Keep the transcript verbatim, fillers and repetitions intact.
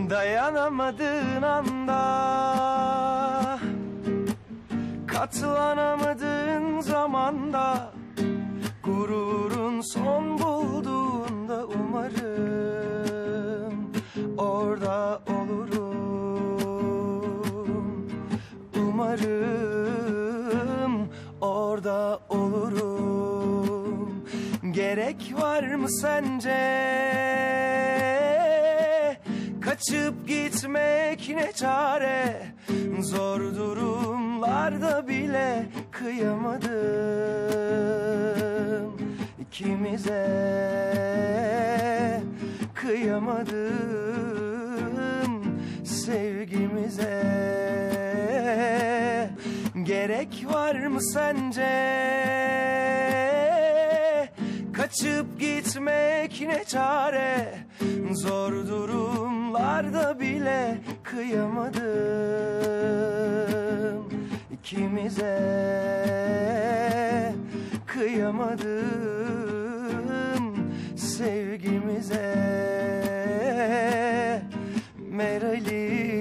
Dayanamadığın anda, katlanamadığın zamanda, gururun son bulduğunda umarım orada olurum. Umarım orada olurum. Gerek var mı sence? Kaçıp gitmek ne çare? Zor durumlarda bile kıyamadım ikimize, kıyamadım sevgimize. Gerek var mı sence? Kaçıp gitmek ne çare? Zor durumlarda bile kıyamadım ikimize, kıyamadım sevgimize. Meral'im